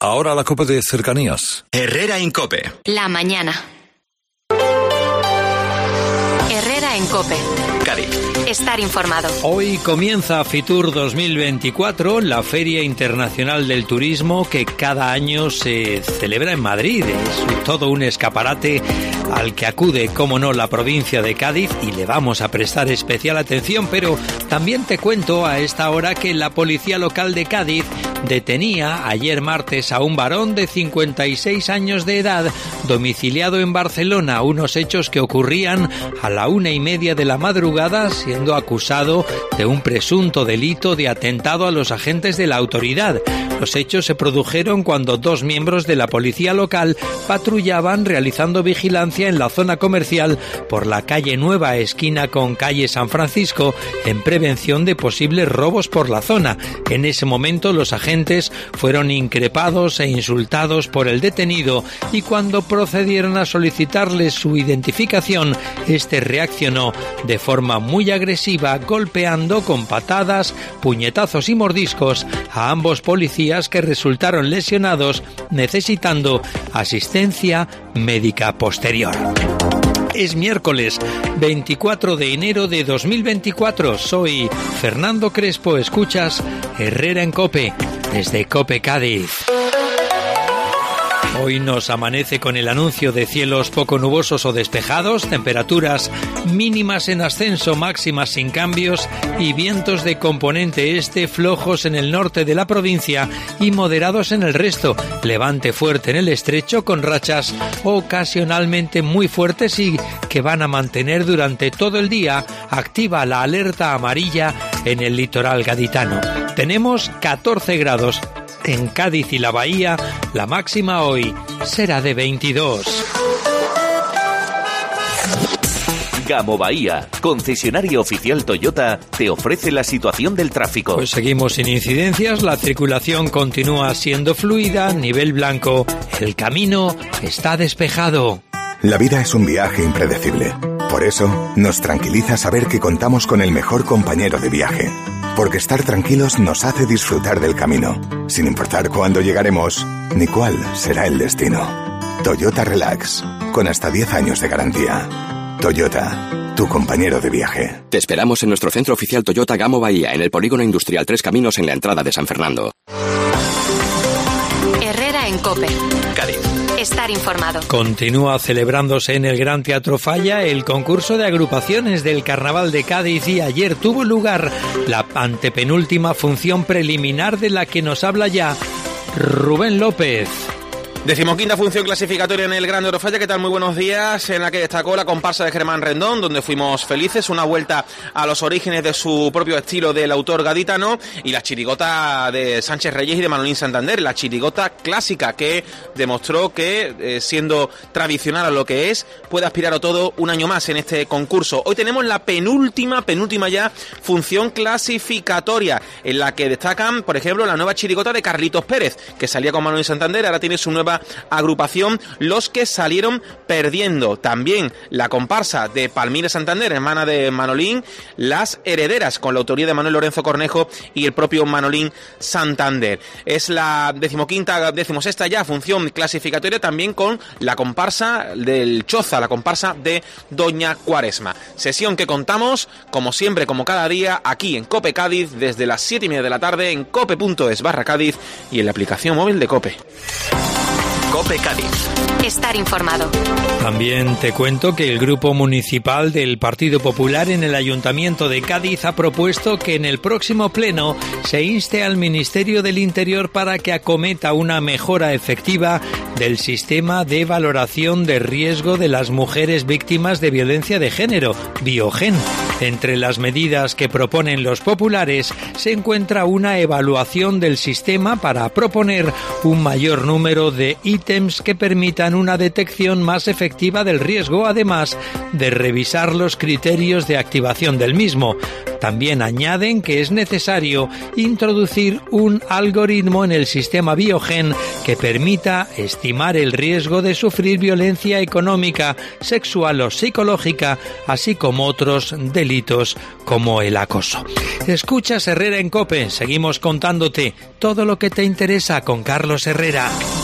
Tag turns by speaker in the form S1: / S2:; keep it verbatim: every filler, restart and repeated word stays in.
S1: Ahora la COPE de cercanías.
S2: Herrera en COPE.
S3: La mañana. Herrera en COPE.
S2: Cádiz.
S3: Estar informado.
S4: Hoy comienza Fitur dos mil veinticuatro, la Feria Internacional del Turismo que cada año se celebra en Madrid. Es todo un escaparate al que acude, como no, la provincia de Cádiz, y le vamos a prestar especial atención, pero también te cuento a esta hora que la policía local de Cádiz detenía ayer martes a un varón de cincuenta y seis años de edad, domiciliado en Barcelona, unos hechos que ocurrían a la una y media de la madrugada, siendo acusado de un presunto delito de atentado a los agentes de la autoridad. Los hechos se produjeron cuando dos miembros de la policía local patrullaban realizando vigilancia en la zona comercial por la calle Nueva, esquina con calle San Francisco, en prevención de posibles robos por la zona. En ese momento los agentes fueron increpados e insultados por el detenido, y cuando procedieron a solicitarle su identificación, este reaccionó de forma muy agresiva, golpeando con patadas, puñetazos y mordiscos a ambos policías, que resultaron lesionados, necesitando asistencia médica posterior. Es miércoles veinticuatro de enero de dos mil veinticuatro. Soy Fernando Crespo. Escuchas Herrera en COPE, desde COPE Cádiz. Hoy nos amanece con el anuncio de cielos poco nubosos o despejados, temperaturas mínimas en ascenso, máximas sin cambios, y vientos de componente este flojos en el norte de la provincia y moderados en el resto. Levante fuerte en el estrecho, con rachas ocasionalmente muy fuertes y que van a mantener durante todo el día. Activa la alerta amarilla en el litoral gaditano. Tenemos catorce grados. En Cádiz y la Bahía, la máxima hoy será de veintidós.
S5: Gamo Bahía, concesionario oficial Toyota, te ofrece la situación del tráfico.
S4: Pues seguimos sin incidencias, la circulación continúa siendo fluida, nivel blanco, el camino está despejado.
S6: La vida es un viaje impredecible. Por eso, nos tranquiliza saber que contamos con el mejor compañero de viaje. Porque estar tranquilos nos hace disfrutar del camino, sin importar cuándo llegaremos ni cuál será el destino. Toyota Relax, con hasta diez años de garantía. Toyota, tu compañero de viaje.
S7: Te esperamos en nuestro centro oficial Toyota Gamo Bahía, en el Polígono Industrial Tres Caminos, en la entrada de San Fernando.
S3: Herrera en COPE.
S2: Cádiz.
S3: Estar informado.
S4: Continúa celebrándose en el Gran Teatro Falla el concurso de agrupaciones del Carnaval de Cádiz, y ayer tuvo lugar la antepenúltima función preliminar, de la que nos habla ya Rubén López.
S8: Decimoquinta función clasificatoria en el Gran Teatro Falla. ¿Qué tal? Muy buenos días. En la que destacó la comparsa de Germán Rendón, donde fuimos felices. Una vuelta a los orígenes de su propio estilo del autor gaditano. Y la chirigota de Sánchez Reyes y de Manolín Santander. La chirigota clásica que demostró que, eh, siendo tradicional a lo que es, puede aspirar a todo un año más en este concurso. Hoy tenemos la penúltima, penúltima ya, función clasificatoria, en la que destacan, por ejemplo, la nueva chirigota de Carlitos Pérez, que salía con Manolín Santander, ahora tiene su nueva agrupación, Los que salieron perdiendo. También la comparsa de Palmira Santander, hermana de Manolín, Las herederas, con la autoría de Manuel Lorenzo Cornejo y el propio Manolín Santander. Es la decimoquinta, decimosexta ya función clasificatoria, también con la comparsa del Choza, la comparsa de Doña Cuaresma. Sesión que contamos, como siempre, como cada día, aquí en COPE Cádiz, desde las siete y media de la tarde, en cope.es barra Cádiz y en la aplicación móvil de COPE.
S2: COPE Cádiz.
S3: Estar informado.
S4: También te cuento que el Grupo Municipal del Partido Popular en el Ayuntamiento de Cádiz ha propuesto que en el próximo pleno se inste al Ministerio del Interior para que acometa una mejora efectiva del sistema de valoración de riesgo de las mujeres víctimas de violencia de género, Biogen. Entre las medidas que proponen los populares se encuentra una evaluación del sistema para proponer un mayor número de ítems que permitan una detección más efectiva del riesgo, además de revisar los criterios de activación del mismo. También añaden que es necesario introducir un algoritmo en el sistema Biogen que permita estimar el riesgo de sufrir violencia económica, sexual o psicológica, así como otros delitos como el acoso. Escuchas Herrera en COPE, seguimos contándote todo lo que te interesa con Carlos Herrera.